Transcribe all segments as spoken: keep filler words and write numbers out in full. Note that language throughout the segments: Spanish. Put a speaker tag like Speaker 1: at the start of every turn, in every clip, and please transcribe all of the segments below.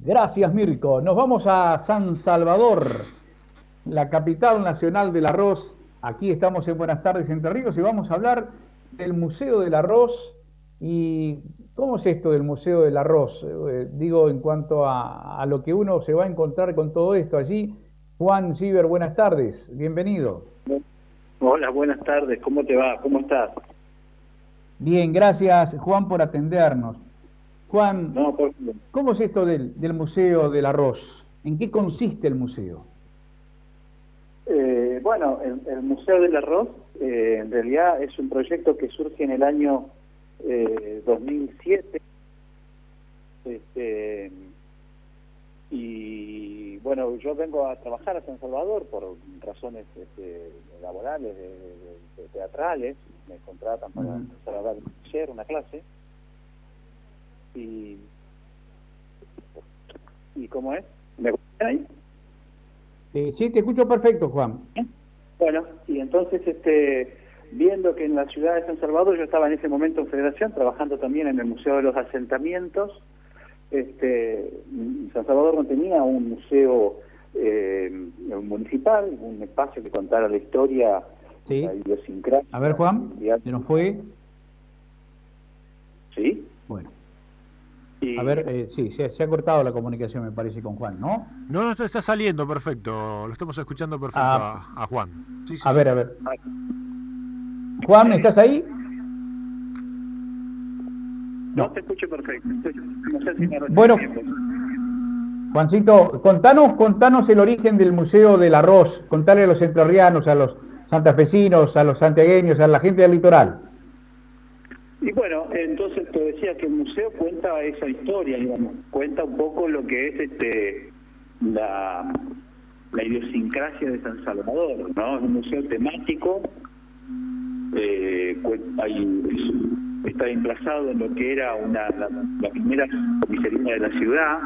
Speaker 1: Gracias, Mirko. Nos vamos a San Salvador, la capital nacional del arroz. Aquí estamos en Buenas Tardes, Entre Ríos, y vamos a hablar del Museo del Arroz. ¿Y cómo es esto del Museo del Arroz? Eh, digo, en cuanto a, a lo que uno se va a encontrar con todo esto allí. Juan Ciber, buenas tardes, bienvenido.
Speaker 2: Hola, buenas tardes, ¿cómo te va? ¿Cómo estás?
Speaker 1: Bien, gracias, Juan, por atendernos. Juan,
Speaker 2: No, por...
Speaker 1: ¿cómo es esto del, del Museo del Arroz? ¿En qué consiste el museo?
Speaker 2: Eh, bueno, el, el Museo del Arroz eh, en realidad es un proyecto que surge en el año eh, dos mil siete. Este, y bueno, yo vengo a trabajar a San Salvador por razones este, laborales, de, de, de teatrales. Me contratan para
Speaker 1: Uh-huh.
Speaker 2: empezar a dar ayer una clase. Y, ¿Y cómo es? ¿Me escuchan ahí?
Speaker 1: Eh, sí, te escucho perfecto, Juan.
Speaker 2: Bueno, y entonces este viendo que en la ciudad de San Salvador, yo estaba en ese momento en Federación, trabajando también en el Museo de los Asentamientos. Este, San Salvador no tenía un museo eh, municipal, un espacio que contara la historia,
Speaker 1: Sí.
Speaker 2: la idiosincrasia.
Speaker 1: A ver, Juan, ¿se nos fue?
Speaker 2: Sí.
Speaker 1: Bueno.
Speaker 2: Y...
Speaker 1: A ver, eh, sí, se, se ha cortado la comunicación, me parece, con Juan, ¿no?
Speaker 3: No, no, está saliendo perfecto. Lo estamos escuchando perfecto
Speaker 1: Ah,
Speaker 3: a, a Juan. Sí, sí,
Speaker 1: a
Speaker 3: sí.
Speaker 1: ver, a ver. Juan, ¿estás ahí?
Speaker 2: No, no te escucho perfecto. No sé si me
Speaker 1: bueno, Juancito, contanos, contanos el origen del Museo del Arroz. Contale a los entrerrianos, a los santafesinos, a los santiagueños, a la gente del litoral.
Speaker 2: Y bueno, entonces te decía que el museo cuenta esa historia, digamos, cuenta un poco lo que es este la, la idiosincrasia de San Salvador, ¿no? Es un museo temático, eh, hay, está emplazado en lo que era una la, la primera comisaría de la ciudad,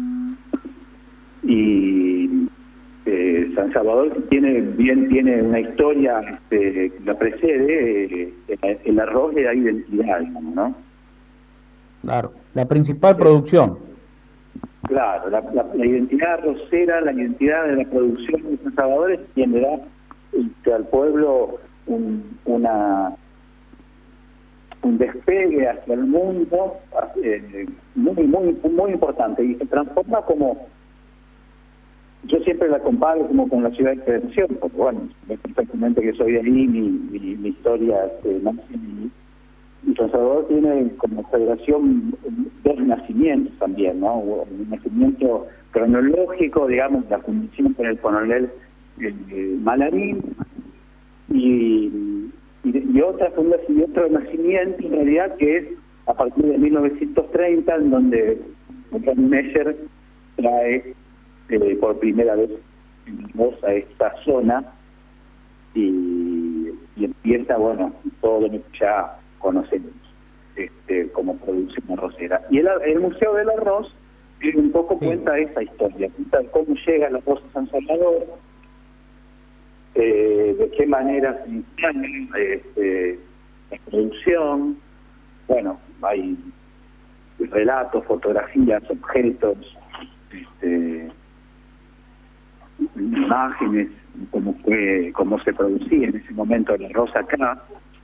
Speaker 2: y eh, San Salvador tiene bien tiene una historia este, que la precede. eh, el, el arroz le da identidad, digamos, ¿no?
Speaker 1: Claro, la principal producción.
Speaker 2: Claro, la, la, la identidad arrocera, la identidad de la producción de San Salvador es quien le da este, al pueblo un, una un despegue hacia el mundo eh, muy muy muy importante, y se transforma como, yo siempre la comparo como con la ciudad de Federación, porque bueno, es perfectamente que soy de ahí, mi, mi, mi historia este, nace en, y San Salvador tiene como Federación dos nacimientos también, ¿no? Un nacimiento cronológico, digamos, la fundación con el coronel eh, Malarín, y, y, y otra fundación, y otro nacimiento en realidad que es a partir de mil novecientos treinta, en donde Juan Messer trae eh, por primera vez a esta zona y, y empieza, bueno, todo lo que ya conocemos este, como producción arrocera. Y el, el Museo del Arroz eh, un poco sí. cuenta esa historia, cuenta cómo llega el arroz a San Salvador, eh, de qué manera se instala este, la producción. Bueno, hay relatos, fotografías, objetos, este, imágenes, cómo fue, cómo se producía en ese momento el arroz acá.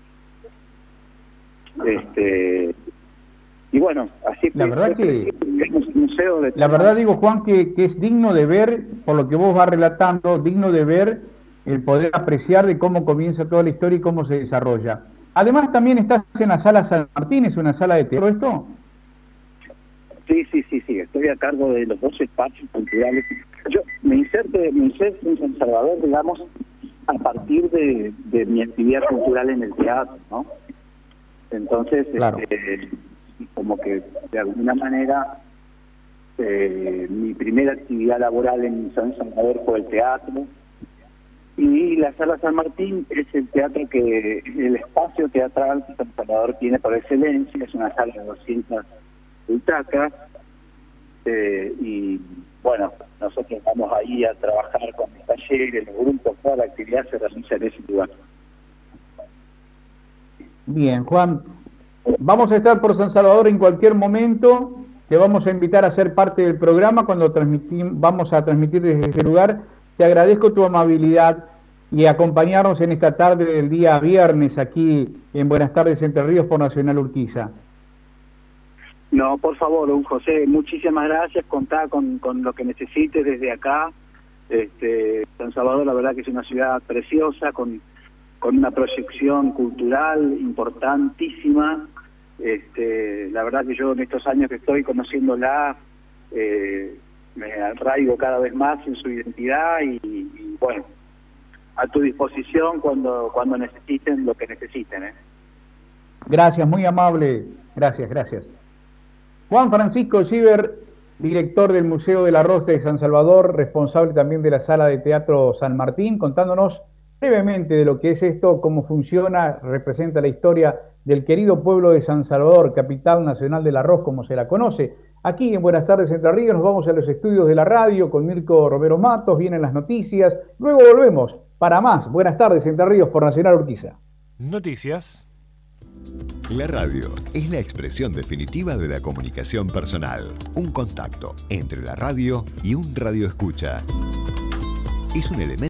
Speaker 2: Este, y bueno, así
Speaker 1: la verdad que
Speaker 2: es un museo de...
Speaker 1: la verdad digo, Juan, que, que es digno de ver, por lo que vos vas relatando, digno de ver el poder apreciar de cómo comienza toda la historia y cómo se desarrolla. Además también estás en la sala San Martín, ¿es una sala de teatro esto?
Speaker 2: Sí, sí, sí, sí, estoy a cargo de los dos espacios culturales. Yo me inserto, me inserto en San Salvador, digamos, a partir de, de mi actividad cultural en el teatro, ¿no? Entonces,
Speaker 1: claro.
Speaker 2: este, como que de alguna manera eh, mi primera actividad laboral en San Salvador fue el teatro, y la Sala San Martín es el teatro que, el espacio teatral que San Salvador tiene por excelencia. Es una sala de doscientas butacas, eh, y bueno, nosotros vamos ahí a trabajar con los talleres, los grupos, toda la actividad se realiza en ese lugar.
Speaker 1: Bien, Juan, vamos a estar por San Salvador en cualquier momento. te vamos a invitar a ser parte del programa cuando vamos a transmitir desde este lugar. Te agradezco tu amabilidad y acompañarnos en esta tarde del día viernes aquí en Buenas Tardes Entre Ríos por Nacional Urquiza.
Speaker 2: No, por favor, don José, muchísimas gracias. Contá con, con lo que necesites desde acá. Este, San Salvador, la verdad que es una ciudad preciosa, con, con una proyección cultural importantísima. Este, la verdad que yo en estos años que estoy conociéndola, eh, me arraigo cada vez más en su identidad y, y bueno, a tu disposición cuando cuando necesiten lo que necesiten. ¿eh?
Speaker 1: Gracias, muy amable. Gracias, gracias. Juan Francisco Chiver, director del Museo del Arroz de San Salvador, responsable también de la Sala de Teatro San Martín, contándonos brevemente de lo que es esto, cómo funciona, representa la historia del querido pueblo de San Salvador, capital nacional del arroz, como se la conoce. Aquí en Buenas Tardes Entre Ríos nos vamos a los estudios de la radio con Mirko Romero Matos, vienen las noticias, luego volvemos para más. Buenas Tardes Entre Ríos por Nacional Urquiza.
Speaker 3: Noticias.
Speaker 4: La radio es la expresión definitiva de la comunicación personal, un contacto entre la radio y un radioescucha. Es un elemento